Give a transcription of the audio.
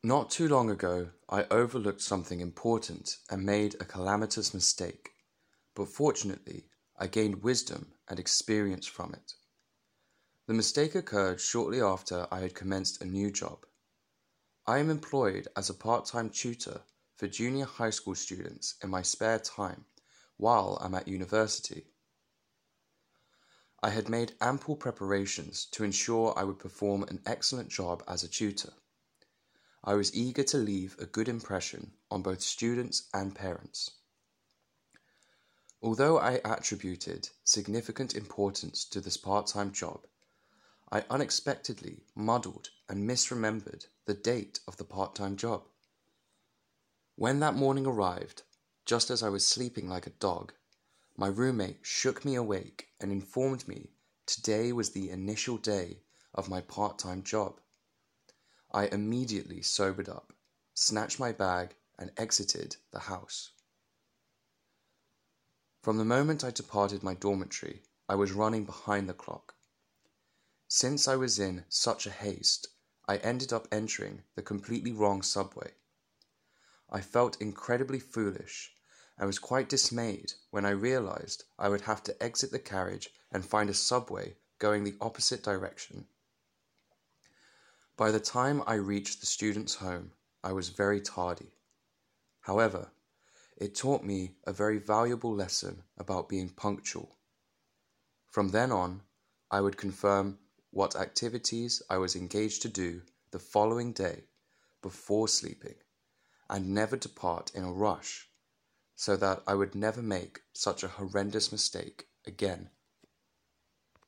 Not too long ago, I overlooked something important and made a calamitous mistake, but fortunately, I gained wisdom and experience from it. The mistake occurred shortly after I had commenced a new job. I am employed as a part-time tutor for junior high school students in my spare time while I'm at university. I had made ample preparations to ensure I would perform an excellent job as a tutor. I was eager to leave a good impression on both students and parents. Although I attributed significant importance to this part-time job, I unexpectedly muddled and misremembered the date of the part-time job. When that morning arrived, just as I was sleeping like a dog, my roommate shook me awake and informed me today was the initial day of my part-time job. I immediately sobered up, snatched my bag, and exited the house. From the moment I departed my dormitory, I was running behind the clock. Since I was in such a haste, I ended up entering the completely wrong subway. I felt incredibly foolish and was quite dismayed when I realized I would have to exit the carriage and find a subway going the opposite direction. By the time I reached the student's home, I was very tardy. However, it taught me a very valuable lesson about being punctual. From then on, I would confirm what activities I was engaged to do the following day before sleeping, and never depart in a rush, so that I would never make such a horrendous mistake again.